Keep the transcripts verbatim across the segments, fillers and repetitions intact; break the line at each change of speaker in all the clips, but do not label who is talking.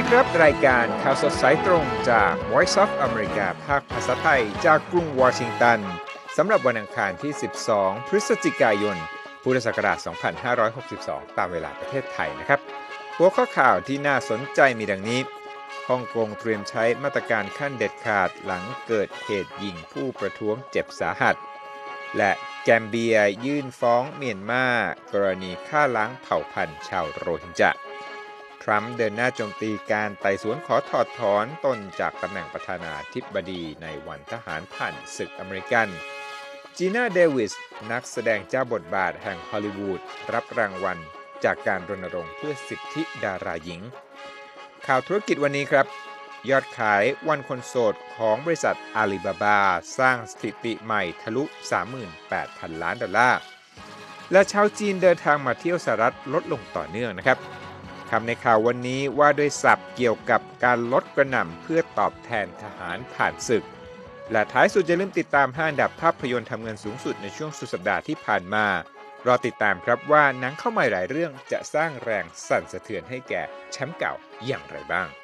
ครับรายการข่าวสดสายตรงจาก Voice of America ภาคภาษาไทยจากกรุงวอชิงตันสำหรับวันอังคารที่สิบสองพฤศจิกายนพุทธศักราชสองพันห้าร้อยหกสิบสองตามเวลาประเทศไทยนะครับหัวข้อข่าวที่น่าสนใจมีดังนี้ฮ่องกงเตรียมใช้มาตรการขั้นเด็ดขาดหลังเกิดเหตุยิงผู้ประท้วงเจ็บสาหัสและแกมเบียยื่นฟ้องเมียนมากรณีฆ่าล้างเผ่าพันธุ์ชาวโรฮิงญาทรัมป์เดินหน้าโจมตีการไต่สวนขอถอดถอนตนจากตำแหน่งประธานาธิบดีในวันทหารผ่านศึกอเมริกันจีน่าเดวิสนักแสดงเจ้าบทบาทแห่งฮอลลีวูดรับรางวัลจากการรณรงค์เพื่อสิทธิดาราหญิงข่าวธุรกิจวันนี้ครับยอดขายวันคนโสดของบริษัทอาลีบาบาสร้างสถิติใหม่ทะลุ สามหมื่นแปดพัน ล้านดอลลาร์และชาวจีนเดินทางมาเที่ยวสหรัฐลดลงต่อเนื่องนะครับคำในข่าววันนี้ว่าด้วยศัพท์เกี่ยวกับการลดกระหน่ำเพื่อตอบแทนทหารผ่านศึกและท้ายสุดอย่าลืมติดตามห้าอันดับภาพยนตร์ทำเงินสูงสุดในช่วงสุดสัปดาห์ที่ผ่านมารอติดตามครับว่าหนังเข้าใหม่หลายเรื่องจะสร้างแรงสั่นสะเทือนให้แก่แชมป์เก่าอย่างไรบ้าง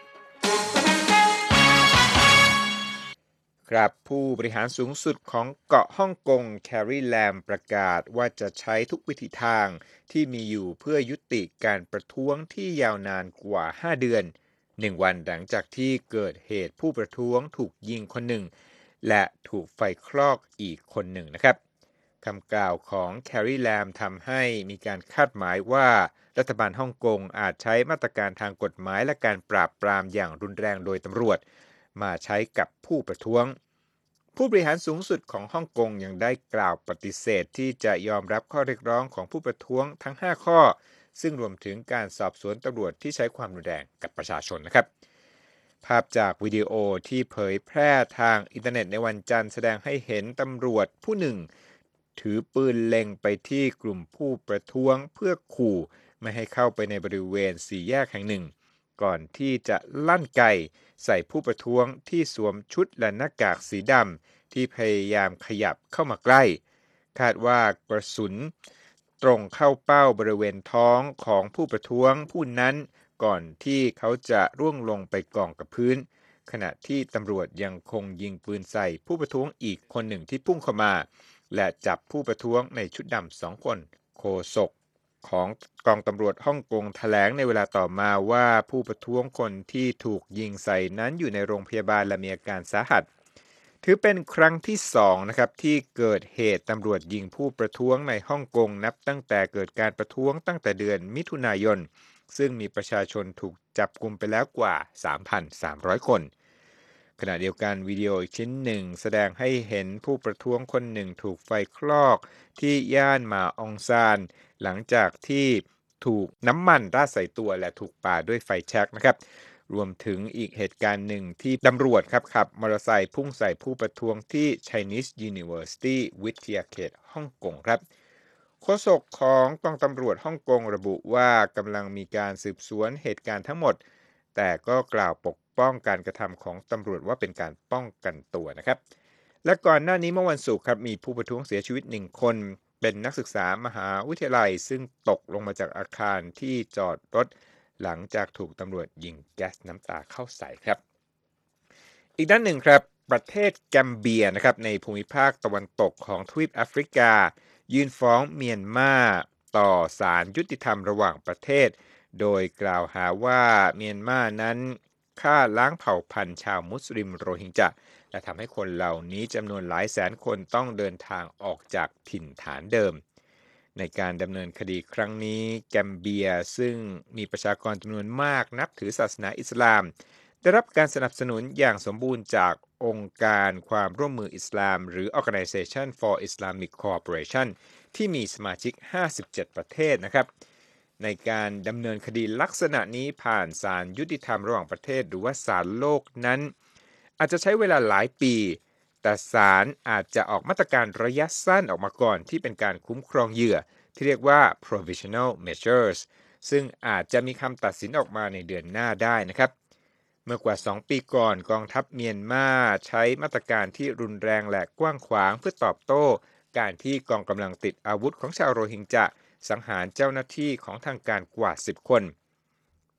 ครับผู้บริหารสูงสุดของเกาะฮ่องกงแคร์รีแลมประกาศว่าจะใช้ทุกวิธีทางที่มีอยู่เพื่อยุติการประท้วงที่ยาวนานกว่าห้าเดือนหนึ่งวันหลังจากที่เกิดเหตุผู้ประท้วงถูกยิงคนหนึ่งและถูกไฟคลอกอีกคนหนึ่งนะครับคำกล่าวของแคร์รีแลมทำให้มีการคาดหมายว่ารัฐบาลฮ่องกงอาจใช้มาตรการทางกฎหมายและการปราบปรามอย่างรุนแรงโดยตำรวจมาใช้กับผู้ประท้วงผู้บริหารสูงสุดของฮ่องกงยังได้กล่าวปฏิเสธที่จะยอมรับข้อเรียกร้องของผู้ประท้วงทั้งห้าข้อซึ่งรวมถึงการสอบสวนตำรวจที่ใช้ความรุนแรงกับประชาชนนะครับภาพจากวิดีโอที่เผยแพร่ทางอินเทอร์เน็ตในวันจันทร์แสดงให้เห็นตำรวจผู้หนึ่งถือปืนเล็งไปที่กลุ่มผู้ประท้วงเพื่อขู่ไม่ให้เข้าไปในบริเวณสี่แยกแห่งหนึ่งก่อนที่จะลั่นไกใส่ผู้ประท้วงที่สวมชุดและหน้ากากสีดำที่พยายามขยับเข้ามาใกล้คาดว่ากระสุนตรงเข้าเป้าบริเวณท้องของผู้ประท้วงผู้นั้นก่อนที่เขาจะร่วงลงไปกองกับพื้นขณะที่ตำรวจยังคงยิงปืนใส่ผู้ประท้วงอีกคนหนึ่งที่พุ่งเข้ามาและจับผู้ประท้วงในชุดดำสองคนโฆษกของกองตำรวจฮ่องกงแถลงในเวลาต่อมาว่าผู้ประท้วงคนที่ถูกยิงใส่นั้นอยู่ในโรงพยาบาลและมีอาการสาหัสถือเป็นครั้งที่สองนะครับที่เกิดเหตุตำรวจยิงผู้ประท้วงในฮ่องกงนับตั้งแต่เกิดการประท้วงตั้งแต่เดือนมิถุนายนซึ่งมีประชาชนถูกจับกุมไปแล้วกว่า สามพันสามร้อย คนขณะเดียวกันวิดีโออีกชิ้นหนึ่งแสดงให้เห็นผู้ประท้วงคนหนึ่งถูกไฟคลอกที่ย่านหมาอองซานหลังจากที่ถูกน้ำมันราดใส่ตัวและถูกปาด้วยไฟแช็กนะครับรวมถึงอีกเหตุการณ์หนึ่งที่ตำรวจครับขับมอเตอร์ไซค์พุ่งใส่ผู้ประท้วงที่ Chinese University วิทยาเขตฮ่องกงครับโฆษกของกองตำรวจฮ่องกงระบุว่ากำลังมีการสืบสวนเหตุการณ์ทั้งหมดแต่ก็กล่าวปกป้องการกระทำของตำรวจว่าเป็นการป้องกันตัวนะครับและก่อนหน้านี้เมื่อวันศุกร์ครับมีผู้ประท้วงเสียชีวิตหนึ่งคนเป็นนักศึกษามหาวิทยาลัยซึ่งตกลงมาจากอาคารที่จอดรถหลังจากถูกตำรวจยิงแก๊สน้ำตาเข้าใส่ครับอีกด้านหนึ่งครับประเทศแกมเบียนะครับในภูมิภาคตะวันตกของทวีปแอฟริกายื่นฟ้องเมียนมาต่อศาลยุติธรรมระหว่างประเทศโดยกล่าวหาว่าเมียนมานั้นฆ่าล้างเผ่าพันธุ์ชาวมุสลิมโรฮิงญาและทำให้คนเหล่านี้จำนวนหลายแสนคนต้องเดินทางออกจากถิ่นฐานเดิมในการดำเนินคดีครั้งนี้แกมเบียซึ่งมีประชากรจำนวนมากนับถือศาสนาอิสลามได้รับการสนับสนุนอย่างสมบูรณ์จากองค์การความร่วมมืออิสลามหรือ Organization for Islamic Cooperation ที่มีสมาชิกห้าสิบเจ็ดประเทศนะครับในการดำเนินคดีลักษณะนี้ผ่านศาลยุติธรรมระหว่างประเทศหรือว่าศาลโลกนั้นอาจจะใช้เวลาหลายปีแต่ศาลอาจจะออกมาตรการระยะสั้นออกมาก่อนที่เป็นการคุ้มครองเหยื่อที่เรียกว่า provisional measures ซึ่งอาจจะมีคำตัดสินออกมาในเดือนหน้าได้นะครับเมื่อกว่าสองปีก่อนกองทัพเมียนมาใช้มาตรการที่รุนแรงและกว้างขวางเพื่อตอบโต้การที่กองกำลังติดอาวุธของชาวโรฮิงญาสังหารเจ้าหน้าที่ของทางการกว่าสิบคน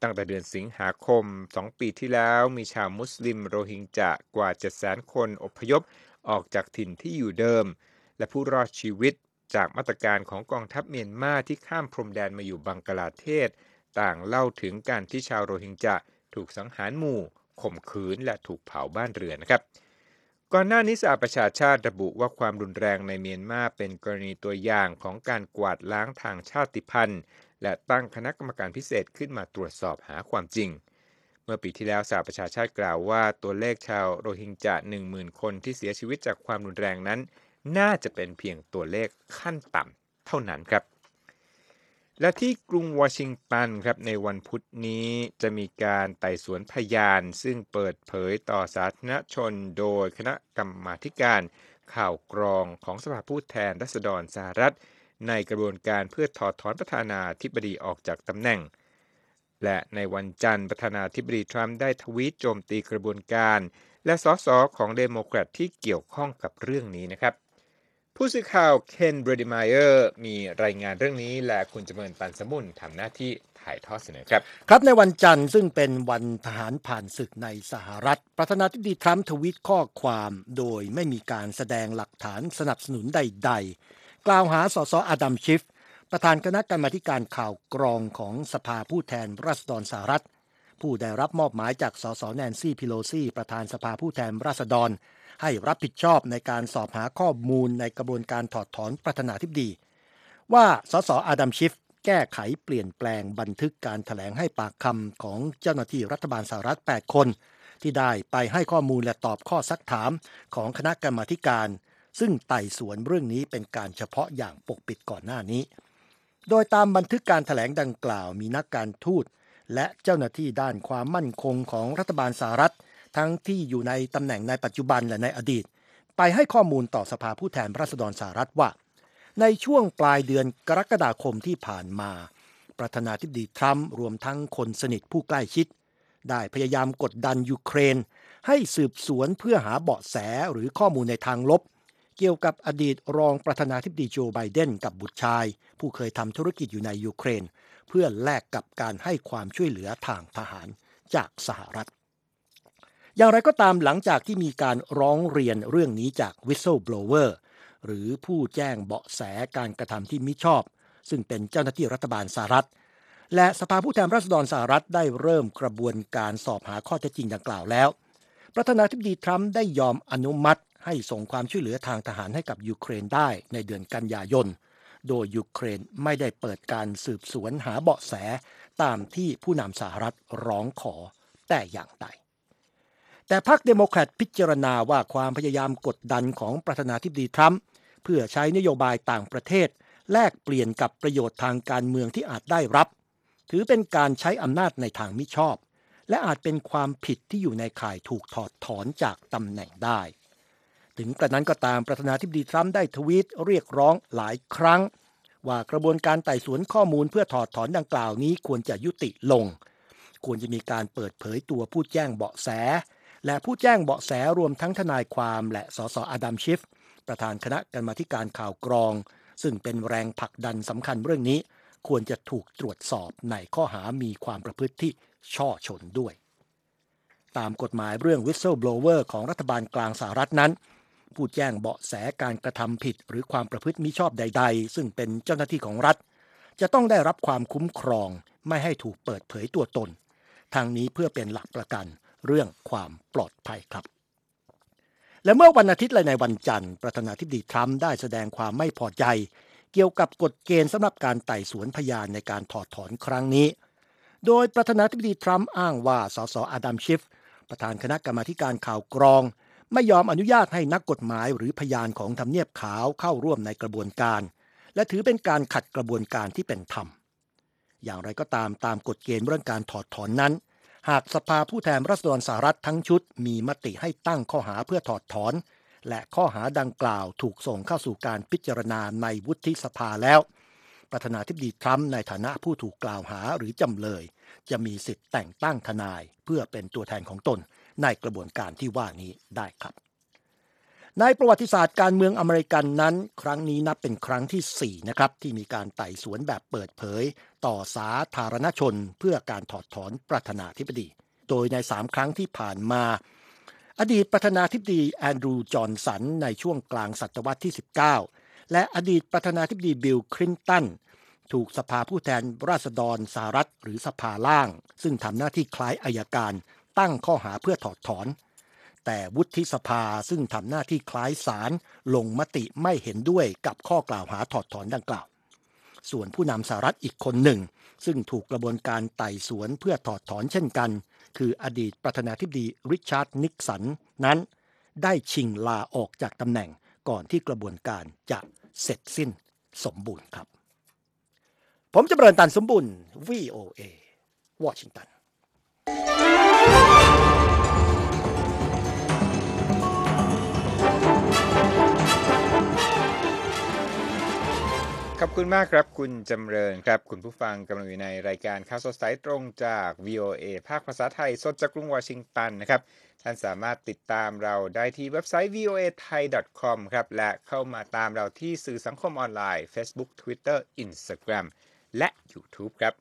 ตั้งแต่เดือนสิงหาคมสองปีที่แล้วมีชาวมุสลิมโรฮิงญากว่า เจ็ดแสน คนอพยพออกจากถิ่นที่อยู่เดิมและผู้รอดชีวิตจากมาตรการของกองทัพเมียนมาที่ข้ามพรมแดนมาอยู่บังกลาเทศต่างเล่าถึงการที่ชาวโรฮิงญาถูกสังหารหมู่ข่มขืนและถูกเผาบ้านเรือนนะครับก่อนหน้านี้สหประชาชาติระบุว่าความรุนแรงในเมียนมาเป็นกรณีตัวอย่างของการกวาดล้างทางชาติพันธุ์และตั้งคณะกรรมการพิเศษขึ้นมาตรวจสอบหาความจริงเมื่อปีที่แล้วสหประชาชาติกล่าวว่าตัวเลขชาวโรฮิงญา หนึ่งหมื่น คนที่เสียชีวิตจากความรุนแรงนั้นน่าจะเป็นเพียงตัวเลขขั้นต่ำเท่านั้นครับและที่กรุงวอชิงตันครับในวันพุธนี้จะมีการไต่สวนพยานซึ่งเปิดเผยต่อสาธารณชนโดยคณะกรรมาธิการข่าวกรองของสภาผู้แทนราษฎรสหรัฐในกระบวนการเพื่อถอดถอนประธานาธิบดีออกจากตำแหน่งและในวันจันทร์ประธานาธิบดีทรัมป์ได้ทวีตโจมตีกระบวนการและสสของเดโมแครตที่เกี่ยวข้องกับเรื่องนี้นะครับผู้สื่อข่าวเคนเบรดิมายเออร์มีรายงานเรื่องนี้และคุณจำเริญปันสมุนทำหน้าที่ถ่ายทอดเสนอครับ
ครับในวันจันทร์ซึ่งเป็นวันทหารผ่านศึกในสหรัฐประธานาธิบดีทรัมป์ทวีตข้อความโดยไม่มีการแสดงหลักฐานสนับสนุนใดๆกล่าวหาสสอดัมชิฟประธานคณะกรรมาการข่าวกรองของสภาผู้แทนราษฎรสหรัฐผู้ได้รับมอบหมายจากสสแนนซี่พิโลซีประธานสภาผู้แทนราษฎรให้รับผิดชอบในการสอบหาข้อมูลในกระบวนการถอดถอนประธานาธิบดีว่าสสอดัมชิฟแก้ไขเปลี่ยนแปลงบันทึกการแถลงให้ปากคำของเจ้าหน้าที่รัฐบาลสหรัฐแปดคนที่ได้ไปให้ข้อมูลและตอบข้อซักถามของคณะกรรมาการซึ่งไต่สวนเรื่องนี้เป็นการเฉพาะอย่างปกปิดก่อนหน้านี้โดยตามบันทึกการแถลงดังกล่าวมีนักการทูตและเจ้าหน้าที่ด้านความมั่นคงของรัฐบาลสหรัฐทั้งที่อยู่ในตำแหน่งในปัจจุบันและในอดีตไปให้ข้อมูลต่อสภาผู้แทนราษฎรสหรัฐว่าในช่วงปลายเดือนกรกฎาคมที่ผ่านมาประธานาธิบดีทรัมป์รวมทั้งคนสนิทผู้ใกล้ชิดได้พยายามกดดันยูเครนให้สืบสวนเพื่อหาเบาะแสหรือข้อมูลในทางลบเกี่ยวกับอดีตรองประธานาธิบดีโจไบเดนกับบุตรชายผู้เคยทำธุรกิจอยู่ในยูเครนเพื่อแลกกับการให้ความช่วยเหลือทางทหารจากสหรัฐอย่างไรก็ตามหลังจากที่มีการร้องเรียนเรื่องนี้จาก whistleblower หรือผู้แจ้งเบาะแสการกระทำที่มิชอบซึ่งเป็นเจ้าหน้าที่รัฐบาลสหรัฐและสภาผู้แทนราษฎรสหรัฐได้เริ่มกระบวนการสอบหาข้อเท็จจริงดังกล่าวแล้วประธานาธิบดีทรัมป์ได้ยอมอนุมัติให้ส่งความช่วยเหลือทางทหารให้กับยูเครนได้ในเดือนกันยายนโดยยูเครนไม่ได้เปิดการสืบสวนหาเบาะแสตามที่ผู้นำสหรัฐร้องขอแต่อย่างใดแต่พรรคเดโมแครตพิจารณาว่าความพยายามกดดันของประธานาธิบดีทรัมป์เพื่อใช้นโยบายต่างประเทศแลกเปลี่ยนกับประโยชน์ทางการเมืองที่อาจได้รับถือเป็นการใช้อำนาจในทางมิชอบและอาจเป็นความผิดที่อยู่ในข่ายถูกถอดถอนจากตำแหน่งได้ถึงกระนั้นก็ตามประธานาธิบดีทรัมป์ได้ทวีตเรียกร้องหลายครั้งว่ากระบวนการไต่สวนข้อมูลเพื่อถอดถอนดังกล่าวนี้ควรจะยุติลงควรจะมีการเปิดเผยตัวผู้แจ้งเบาะแสและผู้แจ้งเบาะแสรวมทั้งทนายความและสสอดัมชิฟประธานคณะกรรมาธิการข่าวกรองซึ่งเป็นแรงผลักดันสำคัญเรื่องนี้ควรจะถูกตรวจสอบในข้อหามีความประพฤติที่ช่อฉนด้วยตามกฎหมายเรื่อง whistleblower ของรัฐบาลกลางสหรัฐนั้นผู้แจ้งเบาะแสการกระทำผิดหรือความประพฤติมิชอบใดๆซึ่งเป็นเจ้าหน้าที่ของรัฐจะต้องได้รับความคุ้มครองไม่ให้ถูกเปิดเผยตัวตนทางนี้เพื่อเป็นหลักประกันเรื่องความปลอดภัยครับและเมื่อวันอาทิตย์และในวันจันทร์ประธานาธิบดีทรัมป์ได้แสดงความไม่พอใจเกี่ยวกับกฎเกณฑ์สำหรับการไต่สวนพยานในการถอดถอนครั้งนี้โดยประธานาธิบดีทรัมป์อ้างว่าสสอดัมชิฟประธานคณะกรรมาการข่าวกรองไม่ยอมอนุญาตให้นักกฎหมายหรือพยานของทำเนียบขาวเข้าร่วมในกระบวนการและถือเป็นการขัดกระบวนการที่เป็นธรรมอย่างไรก็ตามตามกฎเกณฑ์เรื่องการถอดถอนนั้นหากสภาผู้แทนราษฎรสหรัฐทั้งชุดมีมติให้ตั้งข้อหาเพื่อถอดถอนและข้อหาดังกล่าวถูกส่งเข้าสู่การพิจารณาในวุฒิสภาแล้วประธานาธิบดีทรัมป์ในฐานะผู้ถูกกล่าวหาหรือจำเลยจะมีสิทธิ์แต่งตั้งทนายเพื่อเป็นตัวแทนของตนในกระบวนการที่ว่านี้ได้ครับในประวัติศาสตร์การเมืองอเมริกันนั้นครั้งนี้นับเป็นครั้งที่สี่นะครับที่มีการไต่สวนแบบเปิดเผยต่อสาธารณชนเพื่อการถอดถอนประธานาธิบดี โดยในสามครั้งที่ผ่านมาอดีตประธานาธิบดีแอนดรูว์จอห์นสันในช่วงกลางศตวรรษที่สิบเก้าและอดีตประธานาธิบดีบิลคลินตันถูกสภาผู้แทนราษฎรสหรัฐหรือสภาล่างซึ่งทำหน้าที่คล้ายอัยการตั้งข้อหาเพื่อถอดถอนแต่วุฒิสภาซึ่งทำหน้าที่คล้ายศาลลงมติไม่เห็นด้วยกับข้อกล่าวหาถอดถอนดังกล่าวส่วนผู้นำสหรัฐอีกคนหนึ่งซึ่งถูกกระบวนการไต่สวนเพื่อถอดถอนเช่นกันคืออดีตประธานาธิบดีริชาร์ดนิกสันนั้นได้ชิงลาออกจากตำแหน่งก่อนที่กระบวนการจะเสร็จสิ้นสมบูรณ์ครับผมจะเริญตันสมบุญ วี โอ เอ วอชิงตัน
ขอบคุณมากครับคุณจำเริญครับคุณผู้ฟังกำลังอยู่ในรายการข่าวสดสายตรงจาก วี โอ เอ ภาคภาษาไทยสดจากกรุงวอชิงตันนะครับท่านสามารถติดตามเราได้ที่เว็บไซต์ วี โอ เอ ไทย ดอท คอม ครับและเข้ามาตามเราที่สื่อสังคมออนไลน์ Facebook Twitter Instagram และ YouTube ครับ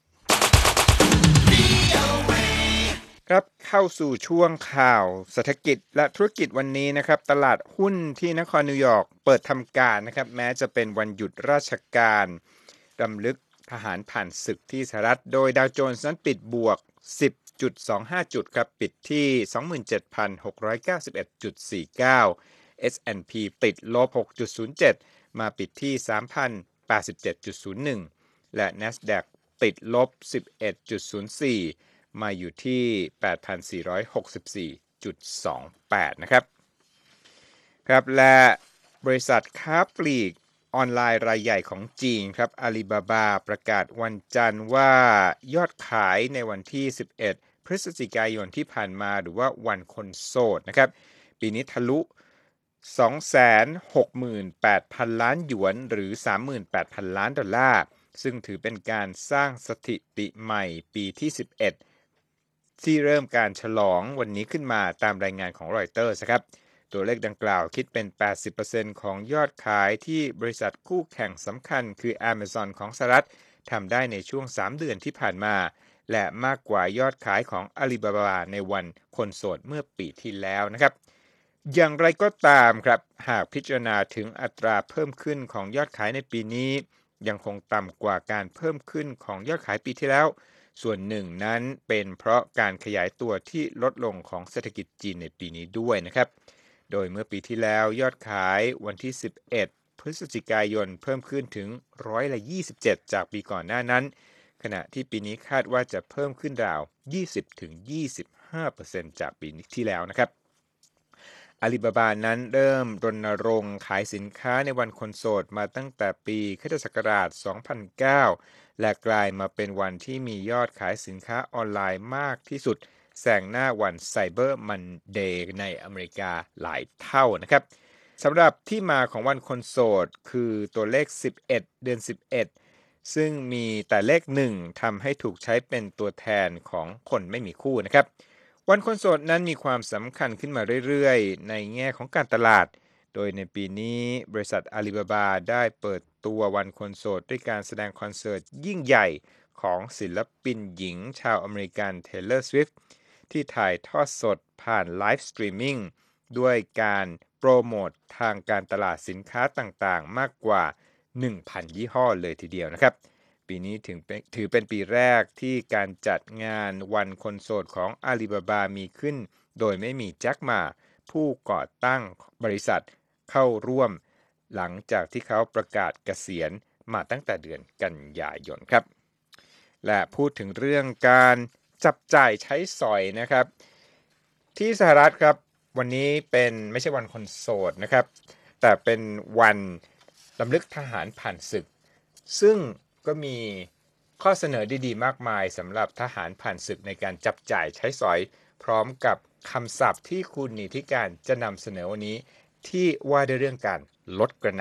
ครับเข้าสู่ช่วงข่าวเศรษฐกิจและธุรกิจวันนี้นะครับตลาดหุ้นที่นครนิวยอร์กเปิดทำการนะครับแม้จะเป็นวันหยุดราชการรำลึกทหารผ่านศึกที่สหรัฐโดยดาวโจนส์นั้นปิดบวก สิบจุดสองห้า จุดครับปิดที่ สองหมื่นเจ็ดพันหกร้อยเก้าสิบเอ็ดจุดสี่เก้า เอส แอนด์ พี ติดลบ หกจุดศูนย์เจ็ด มาปิดที่ สามพันแปดสิบเจ็ดจุดศูนย์หนึ่ง และ NASDAQ ติดลบ สิบเอ็ดจุดศูนย์สี่มาอยู่ที่ แปดพันสี่ร้อยหกสิบสี่จุดสองแปด นะครับครับและบริษัทค้าปลีกออนไลน์รายใหญ่ของจีนครับอาลีบาบาประกาศวันจันทร์ว่ายอดขายในวันที่สิบเอ็ดพฤศจิกายนที่ผ่านมาหรือว่าวันคนโสดนะครับปีนี้ทะลุ สองแสนหกหมื่นแปดพัน ล้านหยวนหรือ สามหมื่นแปดพัน ล้านดอลลาร์ซึ่งถือเป็นการสร้างสถิติใหม่ปีที่สิบเอ็ดที่เริ่มการฉลองวันนี้ขึ้นมาตามรายงานของรอยเตอร์สครับตัวเลขดังกล่าวคิดเป็น แปดสิบเปอร์เซ็นต์ ของยอดขายที่บริษัทคู่แข่งสำคัญคือ Amazon ของสหรัฐทำได้ในช่วงสามเดือนที่ผ่านมาและมากกว่ายอดขายของ Alibaba ในวันคนโสดเมื่อปีที่แล้วนะครับอย่างไรก็ตามครับหากพิจารณาถึงอัตราเพิ่มขึ้นของยอดขายในปีนี้ยังคงต่ำกว่าการเพิ่มขึ้นของยอดขายปีที่แล้วส่วนหนึ่งนั้นเป็นเพราะการขยายตัวที่ลดลงของเศรษฐกิจจีนในปีนี้ด้วยนะครับโดยเมื่อปีที่แล้วยอดขายวันที่สิบเอ็ดพฤศจิกายนเพิ่มขึ้นถึงร้อยละยี่สิบเจ็ดจากปีก่อนหน้านั้นขณะที่ปีนี้คาดว่าจะเพิ่มขึ้นราว ยี่สิบถึงยี่สิบห้าเปอร์เซ็นต์ จากปีที่แล้วนะครับอาลีบาบานั้นเริ่มรณรงค์ขายสินค้าในวันคนโสดมาตั้งแต่ปีค.ศ. สองพันเก้าและกลายมาเป็นวันที่มียอดขายสินค้าออนไลน์มากที่สุดแซงหน้าวันไซเบอร์มันเดย์ในอเมริกาหลายเท่านะครับสำหรับที่มาของวันคนโสดคือตัวเลขสิบเอ็ดเดือนสิบเอ็ดซึ่งมีแต่เลขหนึ่งทำให้ถูกใช้เป็นตัวแทนของคนไม่มีคู่นะครับวันคนโสดนั้นมีความสำคัญขึ้นมาเรื่อยๆในแง่ของการตลาดโดยในปีนี้บริษัทอาลีบาบาได้เปิดตัววันคนโสดด้วยการแสดงคอนเสิร์ตยิ่งใหญ่ของศิลปินหญิงชาวอเมริกัน Taylor Swift ที่ถ่ายทอดสดผ่านไลฟ์สตรีมมิ่งด้วยการโปรโมททางการตลาดสินค้าต่างๆมากกว่า หนึ่งพัน ยี่ห้อเลยทีเดียวนะครับปีนี้ถึงถือเป็นปีแรกที่การจัดงานวันคนโสดของอาลีบาบามีขึ้นโดยไม่มีแจ็คหม่าผู้ก่อตั้งบริษัทเข้าร่วมหลังจากที่เขาประกาศเกษียณมาตั้งแต่เดือนกันยายนครับและพูดถึงเรื่องการจับจ่ายใช้สอยนะครับที่สหรัฐครับวันนี้เป็นไม่ใช่วันคนโสดนะครับแต่เป็นวันรำลึกทหารผ่านศึกซึ่งก็มีข้อเสนอดีๆมากมายสำหรับทหารผ่านศึกในการจับจ่ายใช้สอยพร้อมกับคำศัพท์ที่คุณนิติการจะนำเสนอวันนี้ที่ว่าด้วยเรื่องการลดกระหน่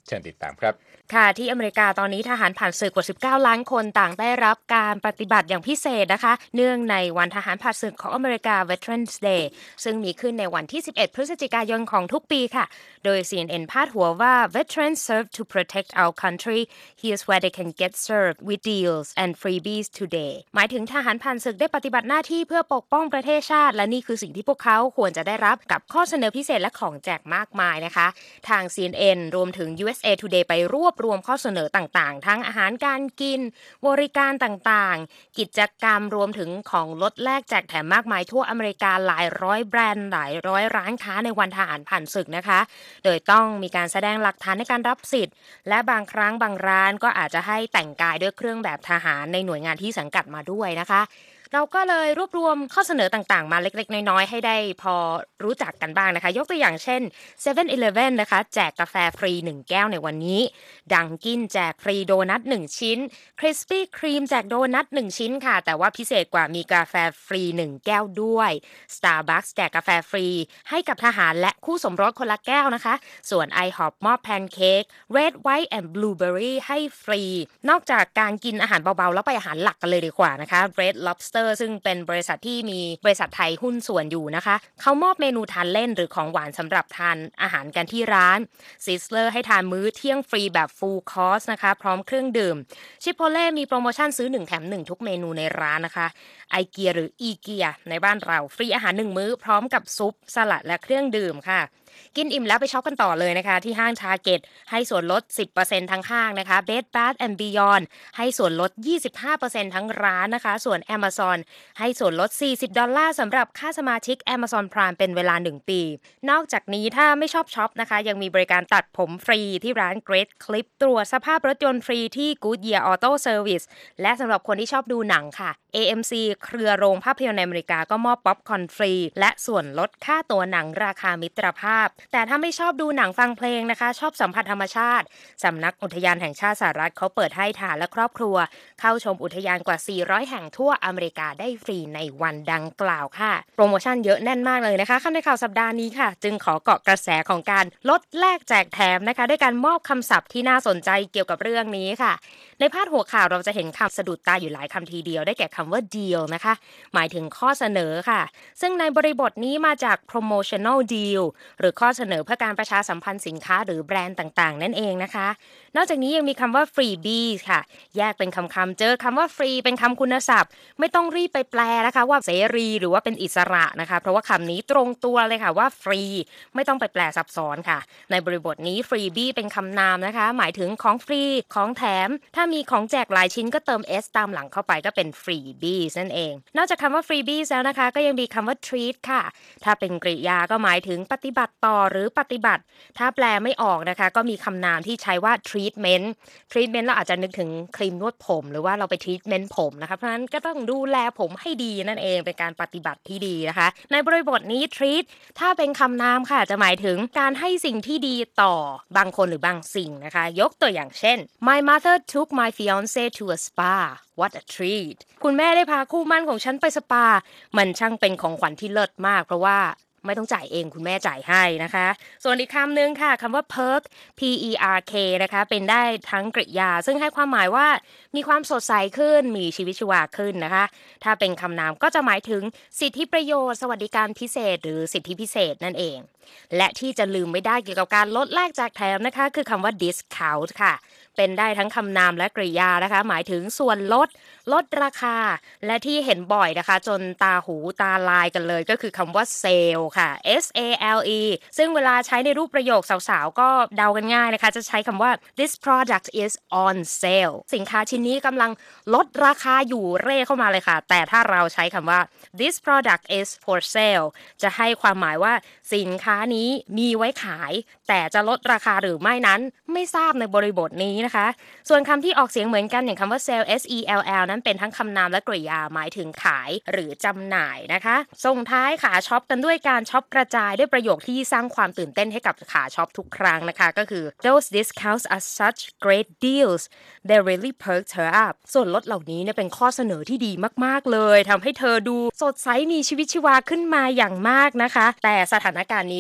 เชิญติดตามครับ
ค่ะที่อเมริกาตอนนี้ทหารผ่านศึกกว่าสิบเก้าล้านคนต่างได้รับการปฏิบัติอย่างพิเศษนะคะเนื่องในวันทหารผ่านศึกของอเมริกา Veterans Day ซึ่งมีขึ้นในวันที่สิบเอ็ดพฤศจิกายนของทุกปีค่ะโดย ซี เอ็น เอ็น พาดหัวว่า Veterans serve to protect our country here's where they can get served with deals and freebies today หมายถึงทหารผ่านศึกได้ปฏิบัติหน้าที่เพื่อปกป้องประเทศชาติและนี่คือสิ่งที่พวกเขาควรจะได้รับกับข้อเสนอพิเศษและของแจกมากมายนะคะทาง ซี เอ็น เอ็น รวมถึง ยู เอส เอ Today ไปรวบรวมข้อเสนอต่างๆทั้งอาหารการกินบริการต่างๆกิจกรรมรวมถึงของลดแลกแจกแถมมากมายทั่วอเมริกาหลายร้อยแบรนด์หลายร้อยร้านค้าในวันทหารผ่านศึกนะคะโดยต้องมีการแสดงหลักฐานในการรับสิทธิ์และบางครั้งบางร้านก็อาจจะให้แต่งกายด้วยเครื่องแบบทหารในหน่วยงานที่สังกัดมาด้วยนะคะเราก็เลยรวบรวมข้อเสนอต่างๆมาเล็กๆน้อยๆให้ได้พอรู้จักกันบ้างนะคะยกตัวอย่างเช่น เซเว่น อีเลฟเว่น นะคะแจกกาแฟฟรีหนึ่งแก้วในวันนี้ดังกินแจกฟรีโดนัทหนึ่งชิ้น Krispy Kreme แจกโดนัทหนึ่งชิ้นค่ะแต่ว่าพิเศษกว่ามีกาแฟฟรีหนึ่งแก้วด้วย Starbucks แจกกาแฟฟรีให้กับทหารและคู่สมรสคนละแก้วนะคะส่วน ไอ ฮอป มอบแพนเค้ก Red White and Blueberry ให้ฟรีนอกจากการกินอาหารเบาๆแล้วไปอาหารหลักกันเลยดีกว่านะคะ Red Lobster ซึ่งเป็นบริษัทที่มีบริษัทไทยหุ้นส่วนอยู่นะคะเขามอบเมนูทานเล่นหรือของหวานสำหรับทานอาหารกันที่ร้าน Sizzler ให้ทานมื้อเที่ยงฟรีแบบ Full Course นะคะพร้อมเครื่องดื่ม Chipotle มีโปรโมชั่นซื้อหนึ่งแถมหนึ่งทุกเมนูในร้านนะคะ IKEA หรือ IKEA ในบ้านเราฟรีอาหารหนึ่งมื้อพร้อมกับซุปสลัดและเครื่องดื่มค่ะกินอิ่มแล้วไปช็อปกันต่อเลยนะคะที่ห้าง Target ให้ส่วนลด สิบเปอร์เซ็นต์ ทั้งห้างนะคะ Bed Bath แอนด์ Beyond ให้ส่วนลด ยี่สิบห้าเปอร์เซ็นต์ ทั้งร้านนะคะส่วน Amazon ให้ส่วนลด สี่สิบดอลลาร์สำหรับค่าสมาชิก Amazon Prime เป็นเวลาหนึ่งปีนอกจากนี้ถ้าไม่ชอบช็อปนะคะยังมีบริการตัดผมฟรีที่ร้าน Great Clip ตรวจสภาพรถยนต์ฟรีที่ Goodyear Auto Service และสำหรับคนที่ชอบดูหนังค่ะ เอ เอ็ม ซี เครือโรงภาพยนตร์ในอเมริกาก็มอบป๊อปคอร์นฟรีและส่วนลดค่าตั๋วหนังราคามิตรภาพแต่ถ้าไม่ชอบดูหนังฟังเพลงนะคะชอบสัมผัสธรรมชาติสำนักอุทยานแห่งชาติสหรัฐเขาเปิดให้ทหารและครอบครัวเข้าชมอุทยานกว่าสี่ร้อยแห่งทั่วอเมริกาได้ฟรีในวันดังกล่าวค่ะโปรโมชั่นเยอะแน่นมากเลยนะคะคำในข่าวสัปดาห์นี้ค่ะจึงขอเกาะกระแสของการลดแลกแจกแถมนะคะด้วยการมอบคำศัพท์ที่น่าสนใจเกี่ยวกับเรื่องนี้ค่ะในพาดหัวข่าวเราจะเห็นคำสะดุดตาอยู่หลายคำทีเดียวได้แก่คำว่า deal นะคะหมายถึงข้อเสนอค่ะซึ่งในบริบทนี้มาจาก promotional deal หรือข้อเสนอเพื่อการประชาสัมพันธ์สินค้าหรือแบรนด์ต่างๆนั่นเองนะคะนอกจากนี้ยังมีคำว่า freebies ค่ะแยกเป็นคำๆเจอคำว่า free เป็นคำคุณศัพท์ไม่ต้องรีบไปแปลนะคะว่าเสรีหรือว่าเป็นอิสระนะคะเพราะว่าคำนี้ตรงตัวเลยค่ะว่า free ไม่ต้องไปแปลซับซ้อนค่ะในบริบทนี้ freebie เป็นคำนามนะคะหมายถึงของฟรีของแถมถ้ามีของแจกหลายชิ้นก็เติม s ตามหลังเข้าไปก็เป็น freebies นั่นเองนอกจากคำว่า freebies แล้วนะคะก็ยังมีคำว่า treat ค่ะถ้าเป็นกริยาก็หมายถึงปฏิบัติต่อหรือปฏิบัติถ้าแปลไม่ออกนะคะก็มีคำนามที่ใช้ว่า treatment treatment เราอาจจะนึกถึงครีมนวดผมหรือว่าเราไป treatment ผมนะคะเพราะฉะนั้นก็ต้องดูแลผมให้ดีนั่นเองเป็นการปฏิบัติที่ดีนะคะในบริบทนี้ treat ถ้าเป็นคำนามค่ะจะหมายถึงการให้สิ่งที่ดีต่อบางคนหรือบางสิ่งนะคะยกตัวอย่างเช่น My mother took my fiance to a spa what a treat คุณแม่ได้พาคู่มั่นของฉันไปสปามันช่างเป็นของขวัญที่เลิศมากเพราะว่าไม่ต้องจ่ายเองคุณแม่จ่ายให้นะคะส่วนอีกคำหนึ่งค่ะคำว่า perk p e r k นะคะเป็นได้ทั้งกริยาซึ่งให้ความหมายว่ามีความสดใสขึ้นมีชีวิตชีวาขึ้นนะคะถ้าเป็นคำนามก็จะหมายถึงสิทธิประโยชน์สวัสดิการพิเศษหรือสิทธิพิเศษนั่นเองและที่จะลืมไม่ได้เกี่ยวกับการลดแลกแจกแถมนะคะคือคำว่า discount ค่ะเป็นได้ทั้งคำนามและกริยานะคะหมายถึงส่วนลดลดราคาและที่เห็นบ่อยนะคะจนตาหูตาลายกันเลยก็คือคำว่า sale ค่ะ S A L E ซึ่งเวลาใช้ในรูปประโยคสาวๆก็เดากันง่ายนะคะจะใช้คำว่า this product is on sale สินค้าชิ้นนี้กำลังลดราคาอยู่เร่เข้ามาเลยค่ะแต่ถ้าเราใช้คำว่า this product is for sale จะให้ความหมายว่าสินค้านี้มีไว้ขายแต่จะลดราคาหรือไม่นั้นไม่ทราบในบริบทนี้นะคะส่วนคำที่ออกเสียงเหมือนกันอย่างคำว่า sell S E L L นั้นเป็นทั้งคำนามและกริยาหมายถึงขายหรือจำหน่ายนะคะส่งท้ายขาช็อปกันด้วยการช็อปกระจายด้วยประโยคที่สร้างความตื่นเต้นให้กับขาช็อปทุกครั้งนะคะก็คือ those discounts are such great deals they really perked her up ส่วนลดเหล่านี้เนี่ยเป็นข้อเสนอที่ดีมากๆเลยทำให้เธอดูสดใสมีชีวิตชีวาขึ้นมาอย่างมากนะคะแต่สถานการณ์นี้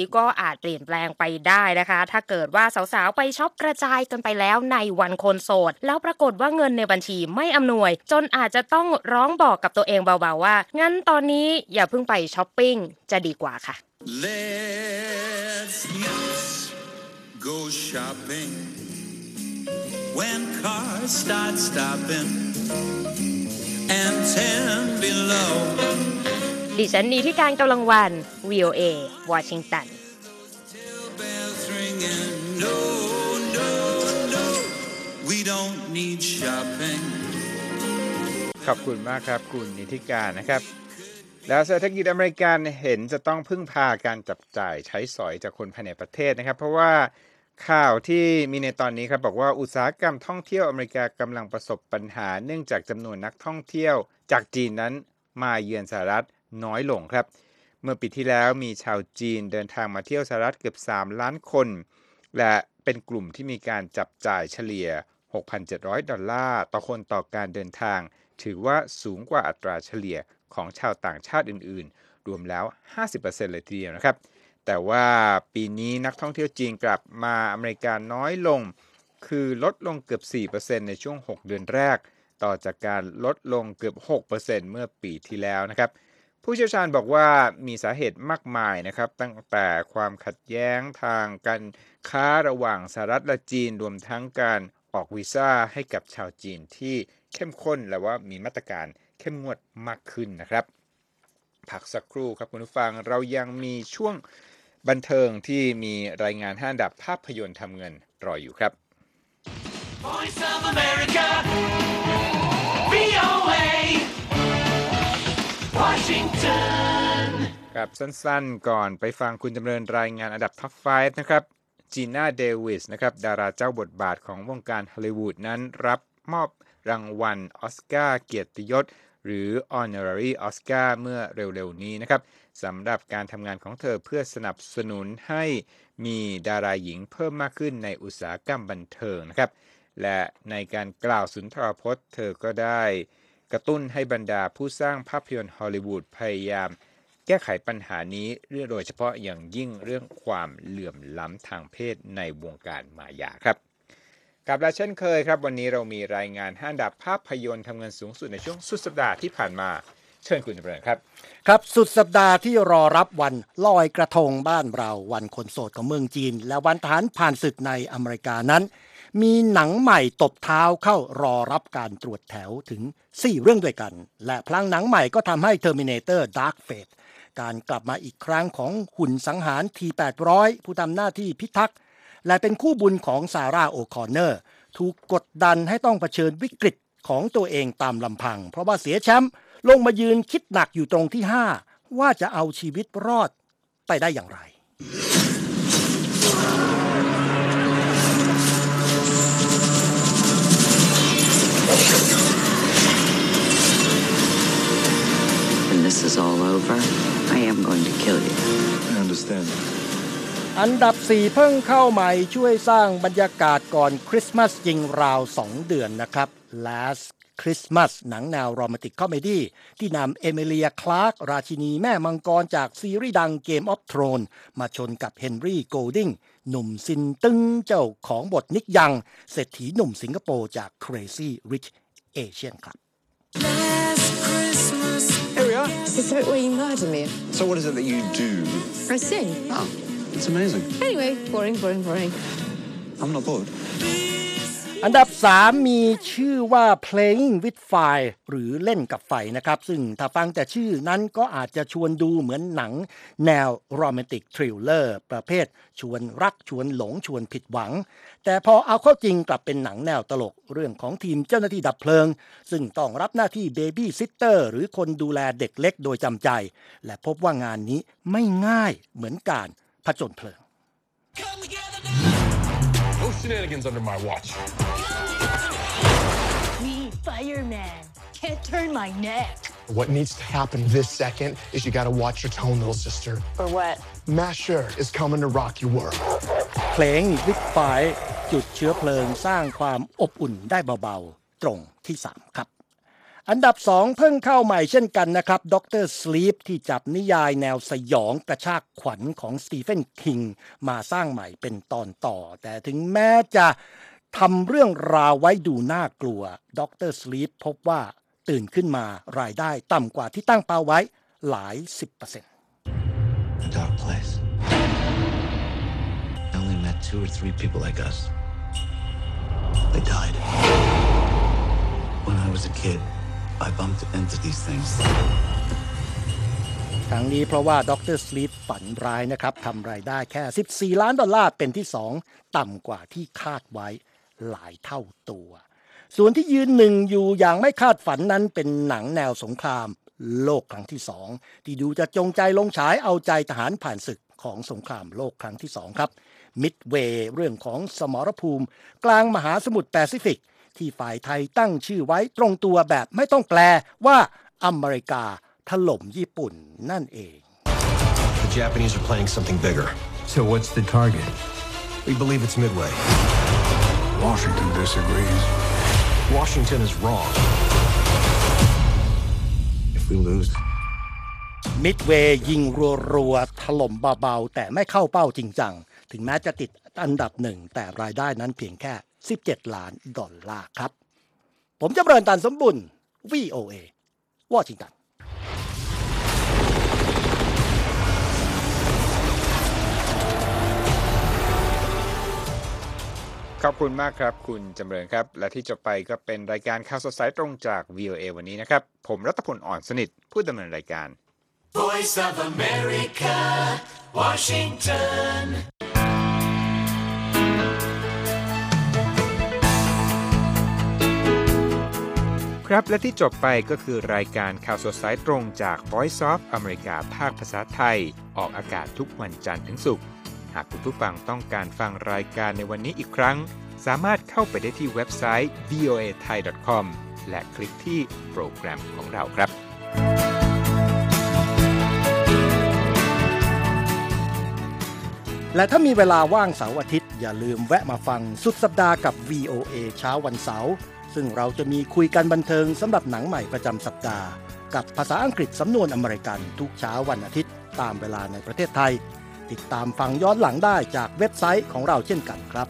ก็อาจเปลี่ยนแปลงไปได้นะคะถ้าเกิดว่าสาวๆไปช็อปกระจายกันไปแล้วในวันคนโสดแล้วปรากฏว่าเงินในบัญชีไม่อำนวยจนอาจจะต้องร้องบอกกับตัวเองเบาๆว่างั้นตอนนี้อย่าเพิ่งไปช้อปปิ้งจะดีกว่าค่ะ
Let's not go shopping when cars start stopping and ten below
ดิฉันนีที่การกำลังวัน วี โอ เอ วอชิงตัน
till bells ringing no no no we don't need shopping
ขอบคุณมากครับคุณนิติการนะครับแล้วเศรษฐกิจอเมริกันเห็นจะต้องพึ่งพาการจับจ่ายใช้สอยจากคนภายในประเทศนะครับเพราะว่าข่าวที่มีในตอนนี้ครับบอกว่าอุตสาหกรรมท่องเที่ยวอเมริกากำลังประสบปัญหาเนื่องจากจำนวนนักท่องเที่ยวจากจีนนั้นมาเยือนสหรัฐน้อยลงครับเมื่อปีที่แล้วมีชาวจีนเดินทางมาเที่ยวสหรัฐเกือบสามล้านคนและเป็นกลุ่มที่มีการจับจ่ายเฉลี่ย หกพันเจ็ดร้อย ดอลลาร์ต่อคนต่อการเดินทางถือว่าสูงกว่าอัตราเฉลี่ยของชาวต่างชาติอื่นๆรวมแล้ว ห้าสิบเปอร์เซ็นต์ เลยทีเดียวนะครับแต่ว่าปีนี้นักท่องเที่ยวจีนกลับมาอเมริกาน้อยลงคือลดลงเกือบ สี่เปอร์เซ็นต์ ในช่วงหกเดือนแรกต่อจากการลดลงเกือบ หกเปอร์เซ็นต์ เมื่อปีที่แล้วนะครับผู้เชี่ยวชาญบอกว่ามีสาเหตุมากมายนะครับตั้งแต่ความขัดแย้งทางการค้าระหว่างสหรัฐและจีนรวมทั้งการออกวีซ่าให้กับชาวจีนที่เข้มข้นและว่ามีมาตรการเข้มงวดมากขึ้นนะครับพักสักครู่ครับคุณผู้ฟังเรายังมีช่วงบันเทิงที่มีรายงานห้าอันดับภาพยนตร์ทำเงินรออยู่ครับ
Voice of America วี โอ เอ Washington
ครับสั้นๆก่อนไปฟังคุณจำเริญรายงานอันดับท็อปห้านะครับจีน่าเดวิสนะครับดาราเจ้าบทบาทของวงการฮอลลีวูดนั้นรับมอบรางวัลออสการ์เกียรติยศหรือ Honorary Oscar เมื่อเร็วๆนี้นะครับสำหรับการทำงานของเธอเพื่อสนับสนุนให้มีดาราหญิงเพิ่มมากขึ้นในอุตสาหกรรมบันเทิงนะครับและในการกล่าวสุนทรพจน์เธอก็ได้กระตุ้นให้บรรดาผู้สร้างภาพยนตร์ฮอลลีวูดพยายามแก้ไขปัญหานี้โดยเฉพาะอย่างยิ่งเรื่องความเหลื่อมล้ำทางเพศในวงการมายาครับกับและเช่นเคยครับวันนี้เรามีรายงานห้าอันดับภาพยนตร์ทำเงินสูงสุดในช่วงสุดสัปดาห์ที่ผ่านมาเชิญคุณจำเริญครับ
ครับสุดสัปดาห์ที่รอรับวันลอยกระทงบ้านเราวันคนโสดของเมืองจีนและวันทหารผ่านศึกในอเมริกานั้นมีหนังใหม่ตบเท้าเข้ารอรับการตรวจแถวถึงสี่เรื่องด้วยกันและพลังหนังใหม่ก็ทำให้ Terminator Dark Fate การกลับมาอีกครั้งของหุ่นสังหาร ที แปดร้อย ผู้ทำหน้าที่พิทักษ์และเป็นคู่บุญของซาร่าโอคอนเนอร์ถูกกดดันให้ต้องเผชิญวิกฤตของตัวเองตามลำพังเพราะว่าเสียแชมป์ลงมายืนคิดหนักอยู่ตรงที่ห้าว่าจะเอาชีวิตรอดไปได้อย่างไร
When this is all over, I am going to kill you.
I understand
อันดับสี่เพิ่งเข้าใหม่ช่วยสร้างบรรยากาศก่อนคริสต์มาสจริงราวสองเดือนนะครับ Last Christmas หนังแนวโรแมนติกคอมเมดี้ที่นำเอมิเลียคลาร์กราชินีแม่มังกรจากซีรีส์ดัง Game of Thrones มาชนกับเฮนรี่โกลดิงหนุ่มซินตึงเจ้าของบทนิกยังเศรษฐีหนุ่มสิงคโปร์จาก Crazy Rich Asian ครับ
Here we are.
Is this the bit where you murder me?
So what is it that you do?
I sing.
Oh, it's amazing.
Anyway, boring, boring, boring.
I'm not bored.
อันดับสามมีชื่อว่า Playing with Fire หรือเล่นกับไฟนะครับซึ่งถ้าฟังแต่ชื่อนั้นก็อาจจะชวนดูเหมือนหนังแนวโรแมนติกทริลเลอร์ประเภทชวนรักชวนหลงชวนผิดหวังแต่พอเอาเข้าจริงกลับเป็นหนังแนวตลกเรื่องของทีมเจ้าหน้าที่ดับเพลิงซึ่งต้องรับหน้าที่เบบี้ซิสเตอร์หรือคนดูแลเด็กเล็กโดยจำใจและพบว่างานนี้ไม่ง่ายเหมือนการผจญเพลิง
No shenanigans under my watch.
Me, fireman. Can't turn my neck.
What needs to happen this second is you gotta watch your tone, little sister.
For what?
Masher is coming to rock your world.
Playing with Fire จุดเชื้อเพลิงสร้างความอบอุ่นได้เบาๆตรงที่สามครับอันดับสองเพิ่งเข้าใหม่เช่นกันนะครับด็อกเตอร์สลีปที่จับนิยายแนวสยองกระชากขวัญของสตีเฟนคิงมาสร้างใหม่เป็นตอนต่อแต่ถึงแม้จะทำเรื่องราวไว้ดูน่ากลัวด็อกเตอร์สลีปพบว่าตื่นขึ้นมารายได้ต่ำกว่าที่ตั้งเป้าไว้หลายสิบเปอร์เซ็นต์
A dark place. I only met two or three people like us. They died. When I was a kid, I bumped into these things.
ทั้งนี้เพราะว่าด็อกเตอร์สลีปฝันร้ายนะครับทำรายได้แค่สิบสี่ล้านดอลลาร์เป็นที่สองต่ำกว่าที่คาดไว้หลายเท่าตัวส่วนที่ยืนหนึ่งอยู่อย่างไม่คาดฝันนั้นเป็นหนังแนวสงครามโลกครั้งที่สองที่ดูจะจงใจลงฉายเอาใจทหารผ่านศึกของสงครามโลกครั้งที่สองครับมิดเวย์เรื่องของสมรภูมิกลางมหาสมุทรแปซิฟิกที่ฝ่ายไทยตั้งชื่อไว้ตรงตัวแบบไม่ต้องแปลว่าอเมริกาถล่มญี่ปุ่นนั่นเอง
The Japanese are planning something bigger.
So what's the target?
We believe it's Midway.
Washington disagrees.
Washington is wrong.
If we lose,
มิดเวย์ยิงรัวๆถล่มเบาๆแต่ไม่เข้าเป้าจริงจังถึงแม้จะติดอันดับหนึ่งแต่รายได้นั้นเพียงแค่สิบเจ็ดล้านดอลลาร์ครับผมจำเริญตันสมบุญ วี โอ เอ วอชิงตัน
ขอบคุณมากครับคุณจำเริญครับและที่จบไปก็เป็นรายการข่าวสดสายตรงจาก วี โอ เอ วันนี้นะครับผมรัตพลอ่อนสนิทผู้ดำเนินรายการ
Voice of America Washington
ครับและที่จบไปก็คือรายการข่าวสดสายตรงจาก Voice of America ภาคภาษาไทยออกอากาศทุกวันจันทร์ถึงศุกร์หากคุณผู้ฟังต้องการฟังรายการในวันนี้อีกครั้งสามารถเข้าไปได้ที่เว็บไซต์ วี โอ เอ ไทย ดอท คอม และคลิกที่โปรแกรมของเราครับ
และถ้ามีเวลาว่างเสาร์อาทิตย์อย่าลืมแวะมาฟังสุดสัปดาห์กับ วี โอ เอ เช้าวันเสาร์ซึ่งเราจะมีคุยกันบันเทิงสำหรับหนังใหม่ประจำสัปดาห์กับภาษาอังกฤษสำนวนอเมริกันทุกเช้าวันอาทิตย์ตามเวลาในประเทศไทยติดตามฟังย้อนหลังได้จากเว็บไซต์ของเราเช่นกันครับ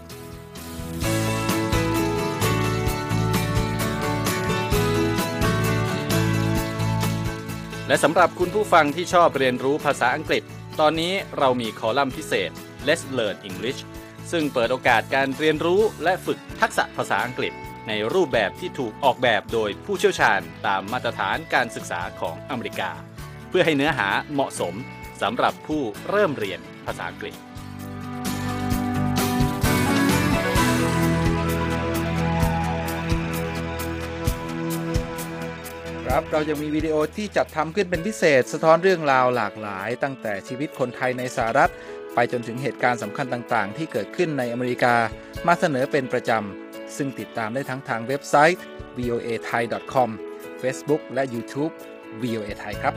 และสำหรับคุณผู้ฟังที่ชอบเรียนรู้ภาษาอังกฤษตอนนี้เรามีคอลัมน์พิเศษ Let's Learn English ซึ่งเปิดโอกาสการเรียนรู้และฝึกทักษะภาษาอังกฤษในรูปแบบที่ถูกออกแบบโดยผู้เชี่ยวชาญตามมาตรฐานการศึกษาของอเมริกาเพื่อให้เนื้อหาเหมาะสมสำหรับผู้เริ่มเรียนภาษาอังกฤษ
ครับเรายังมีวิดีโอที่จัดทำขึ้นเป็นพิเศษสะท้อนเรื่องราวหลากหลายตั้งแต่ชีวิตคนไทยในสหรัฐไปจนถึงเหตุการณ์สำคัญต่างๆที่เกิดขึ้นในอเมริกามาเสนอเป็นประจำซึ่งติดตามได้ทั้งทางเว็บไซต์ วี โอ เอ ไทย ดอท คอม Facebook และ YouTube วี โอ เอ ไทยครับ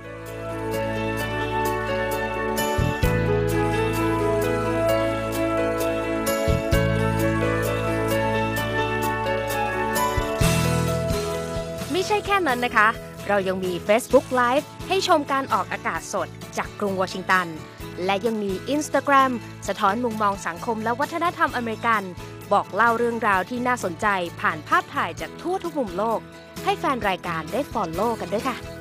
ไม่ใช่แค่นั้นนะคะเรายังมี Facebook Live ให้ชมการออกอากาศสดจากกรุงวอชิงตันและยังมี Instagram สะท้อนมุมมองสังคมและวัฒนธรรมอเมริกันบอกเล่าเรื่องราวที่น่าสนใจผ่านภาพถ่ายจากทั่วทุกมุมโลกให้แฟนรายการได้ follow กันด้วยค่ะ